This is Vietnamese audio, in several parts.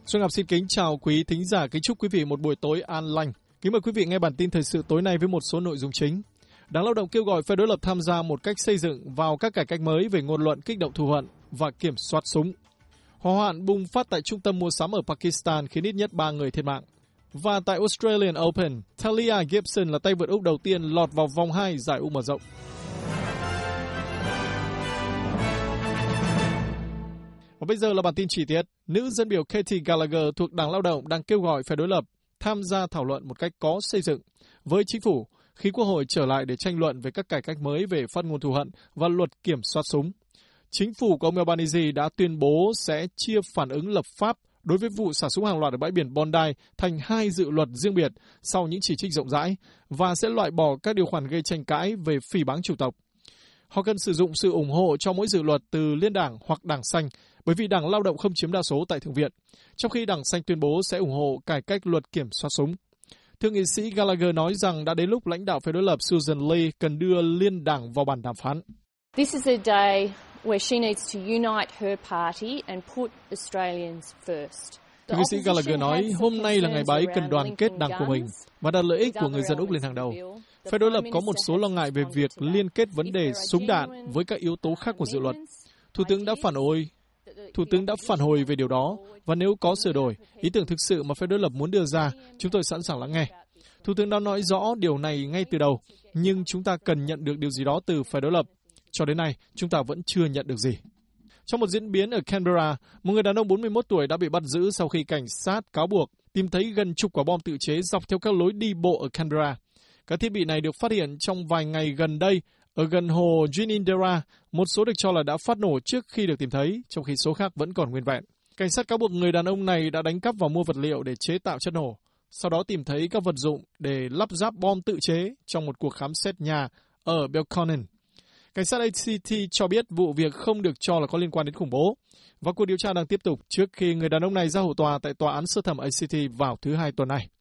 Xuân Ngọc xin kính chào quý thính giả, kính chúc quý vị một buổi tối an lành. Kính mời quý vị nghe bản tin thời sự tối nay với một số nội dung chính. Đảng Lao động kêu gọi phe đối lập tham gia một cách xây dựng vào các cải cách mới về ngôn luận kích động thù hận và kiểm soát súng. Hỏa hoạn bùng phát tại trung tâm mua sắm ở Pakistan khiến ít nhất 3 người thiệt mạng. Và tại Australian Open, Talia Gibson là tay vợt Úc đầu tiên lọt vào vòng 2 giải U mở rộng. Và bây giờ là bản tin chi tiết. Nữ dân biểu Katie Gallagher thuộc Đảng Lao động đang kêu gọi phe đối lập tham gia thảo luận một cách có xây dựng với chính phủ khi Quốc hội trở lại để tranh luận về các cải cách mới về phát ngôn thù hận và luật kiểm soát súng. Chính phủ của ông Albanese đã tuyên bố sẽ chia phản ứng lập pháp đối với vụ xả súng hàng loạt ở bãi biển Bondi thành 2 dự luật riêng biệt sau những chỉ trích rộng rãi và sẽ loại bỏ các điều khoản gây tranh cãi về phỉ báng chủng tộc. Họ cần sử dụng sự ủng hộ cho mỗi dự luật từ Liên đảng hoặc Đảng Xanh bởi vì Đảng Lao động không chiếm đa số tại Thượng viện, trong khi Đảng Xanh tuyên bố sẽ ủng hộ cải cách luật kiểm soát súng. Thượng nghị sĩ Gallagher nói rằng đã đến lúc lãnh đạo phe đối lập Susan Lee cần đưa Liên đảng vào bàn đàm phán. This is a day where she needs to unite her party and put Australians first. Thượng nghị sĩ Gallagher nói hôm nay là ngày bà ấy cần đoàn kết đảng của mình và đặt lợi ích của người dân Úc lên hàng đầu. Phe đối lập có một số lo ngại về việc liên kết vấn đề súng đạn với các yếu tố khác của dự luật. Thủ tướng đã phản hồi về điều đó, và nếu có sửa đổi, ý tưởng thực sự mà phe đối lập muốn đưa ra, chúng tôi sẵn sàng lắng nghe. Thủ tướng đã nói rõ điều này ngay từ đầu, nhưng chúng ta cần nhận được điều gì đó từ phe đối lập. Cho đến nay, chúng ta vẫn chưa nhận được gì. Trong một diễn biến ở Canberra, một người đàn ông 41 tuổi đã bị bắt giữ sau khi cảnh sát cáo buộc tìm thấy gần chục quả bom tự chế dọc theo các lối đi bộ ở Canberra. Các thiết bị này được phát hiện trong vài ngày gần đây ở gần hồ Ginninderra, một số được cho là đã phát nổ trước khi được tìm thấy, trong khi số khác vẫn còn nguyên vẹn. Cảnh sát cáo buộc người đàn ông này đã đánh cắp và mua vật liệu để chế tạo chất nổ, sau đó tìm thấy các vật dụng để lắp ráp bom tự chế trong một cuộc khám xét nhà ở Belconnen. Cảnh sát ACT cho biết vụ việc không được cho là có liên quan đến khủng bố, và cuộc điều tra đang tiếp tục trước khi người đàn ông này ra hầu tòa tại tòa án sơ thẩm ACT vào thứ Hai tuần này.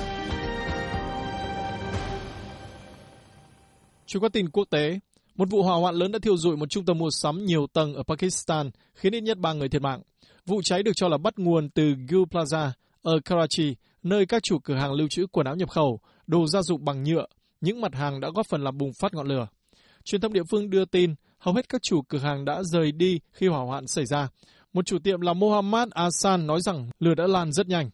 Chúng có tin quốc tế, một vụ hỏa hoạn lớn đã thiêu rụi một trung tâm mua sắm nhiều tầng ở Pakistan, khiến ít nhất 3 người thiệt mạng. Vụ cháy được cho là bắt nguồn từ Gul Plaza ở Karachi, nơi các chủ cửa hàng lưu trữ quần áo nhập khẩu, đồ gia dụng bằng nhựa, những mặt hàng đã góp phần làm bùng phát ngọn lửa. Truyền thông địa phương đưa tin, hầu hết các chủ cửa hàng đã rời đi khi hỏa hoạn xảy ra. Một chủ tiệm là Mohammad Ahsan nói rằng lửa đã lan rất nhanh.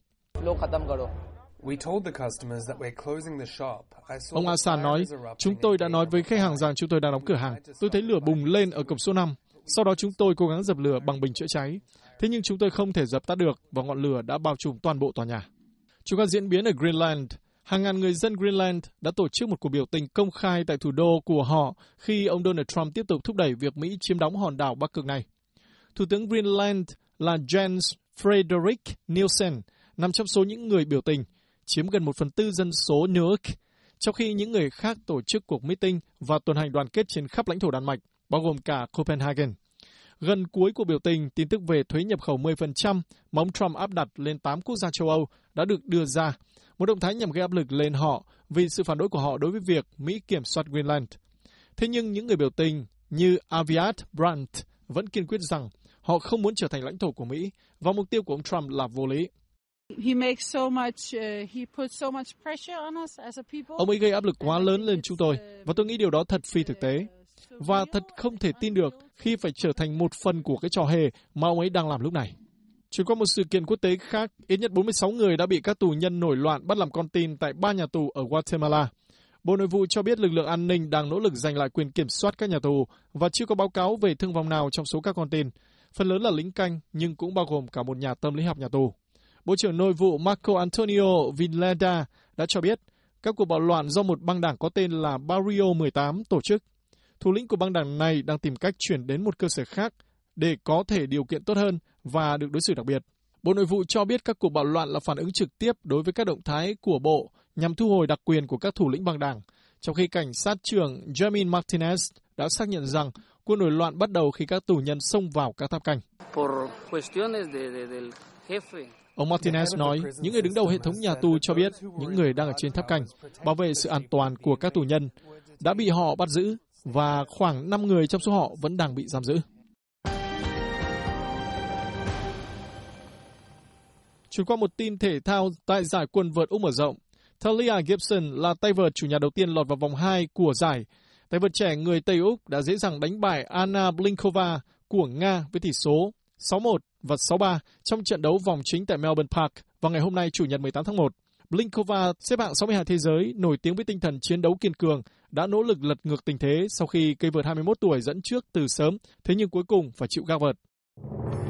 Ông Ahsan nói, chúng tôi đã nói với khách hàng rằng chúng tôi đang đóng cửa hàng. Tôi thấy lửa bùng lên ở cổng số 5. Sau đó chúng tôi cố gắng dập lửa bằng bình chữa cháy. Thế nhưng chúng tôi không thể dập tắt được và ngọn lửa đã bao trùm toàn bộ tòa nhà. Chúng có diễn biến ở Greenland. Hàng ngàn người dân Greenland đã tổ chức một cuộc biểu tình công khai tại thủ đô của họ khi ông Donald Trump tiếp tục thúc đẩy việc Mỹ chiếm đóng hòn đảo Bắc Cực này. Thủ tướng Greenland là Jens Frederik Nielsen nằm trong số những người biểu tình, chiếm gần 1/4 dân số nước, trong khi những người khác tổ chức cuộc meeting và tuần hành đoàn kết trên khắp lãnh thổ Đan Mạch, bao gồm cả Copenhagen. Gần cuối cuộc biểu tình, tin tức về thuế nhập khẩu 10% mà ông Trump áp đặt lên 8 quốc gia châu Âu đã được đưa ra, một động thái nhằm gây áp lực lên họ vì sự phản đối của họ đối với việc Mỹ kiểm soát Greenland. Thế nhưng những người biểu tình như Aviat Brandt vẫn kiên quyết rằng họ không muốn trở thành lãnh thổ của Mỹ và mục tiêu của ông Trump là vô lý. Ông ấy gây áp lực quá lớn lên chúng tôi, và tôi nghĩ điều đó thật phi thực tế. Và thật không thể tin được khi phải trở thành một phần của cái trò hề mà ông ấy đang làm lúc này. Chuyển qua một sự kiện quốc tế khác, ít nhất 46 người đã bị các tù nhân nổi loạn bắt làm con tin tại 3 nhà tù ở Guatemala. Bộ Nội vụ cho biết lực lượng an ninh đang nỗ lực giành lại quyền kiểm soát các nhà tù và chưa có báo cáo về thương vong nào trong số các con tin. Phần lớn là lính canh, nhưng cũng bao gồm cả một nhà tâm lý học nhà tù. Bộ trưởng Nội vụ Marco Antonio Villeda đã cho biết các cuộc bạo loạn do một băng đảng có tên là Barrio 18 tổ chức. Thủ lĩnh của băng đảng này đang tìm cách chuyển đến một cơ sở khác để có thể điều kiện tốt hơn và được đối xử đặc biệt. Bộ Nội vụ cho biết các cuộc bạo loạn là phản ứng trực tiếp đối với các động thái của Bộ nhằm thu hồi đặc quyền của các thủ lĩnh băng đảng, trong khi cảnh sát trưởng Jermaine Martinez đã xác nhận rằng cuộc nổi loạn bắt đầu khi các tù nhân xông vào các tháp canh. Ông Martinez nói, những người đứng đầu hệ thống nhà tù cho biết những người đang ở trên tháp canh bảo vệ sự an toàn của các tù nhân đã bị họ bắt giữ và khoảng 5 người trong số họ vẫn đang bị giam giữ. Chuyển qua một tin thể thao tại giải quần vợt Úc mở rộng. Talia Gibson là tay vợt chủ nhà đầu tiên lọt vào vòng 2 của giải. Tay vợt trẻ người Tây Úc đã dễ dàng đánh bại Anna Blinkova của Nga với tỷ số 6-1 và 6-3 trong trận đấu vòng chính tại Melbourne Park vào ngày hôm nay Chủ nhật 18 tháng 1. Blinkova xếp hạng 62 thế giới, nổi tiếng với tinh thần chiến đấu kiên cường, đã nỗ lực lật ngược tình thế sau khi cây vợt 21 tuổi dẫn trước từ sớm, thế nhưng cuối cùng phải chịu gác vợt.